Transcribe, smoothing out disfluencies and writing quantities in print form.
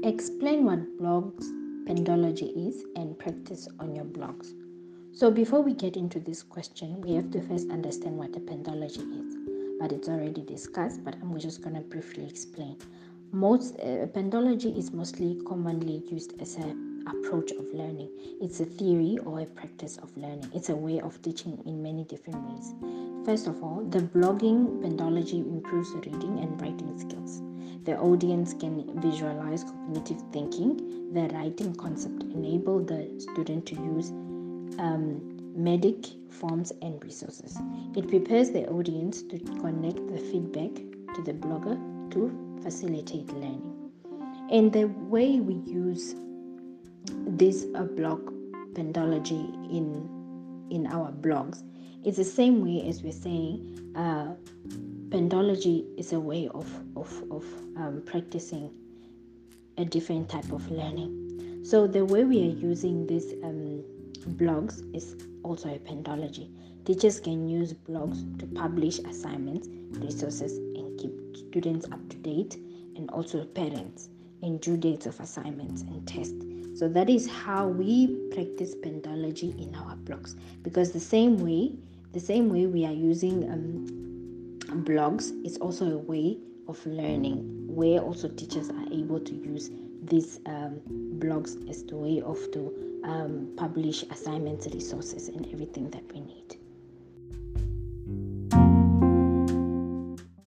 Explain what blogs, Pendology is, and practice on your blogs. So before we get into this question, we have to first understand what a Pendology is. But it's already discussed, but I'm just going to briefly explain. Pendology is mostly commonly used as an approach of learning. It's a theory or a practice of learning. It's a way of teaching in many different ways. First of all, the blogging Pendology improves reading and writing skills. The audience can visualize cognitive thinking. The writing concept enable the student to use medic forms and resources. It prepares the audience to connect the feedback to the blogger to facilitate learning. And the way we use this blog Pendology in our blogs is the same way as we're saying Pendology is a way of practicing a different type of learning. So the way we are using these blogs is also a Pendology. Teachers can use blogs to publish assignments, resources, and keep students up to date, and also parents, and due dates of assignments and tests. So that is how we practice Pendology in our blogs. Because the same way we are using blogs is also a way of learning, where also teachers are able to use these blogs as the way of to publish assignments, resources, and everything that we need.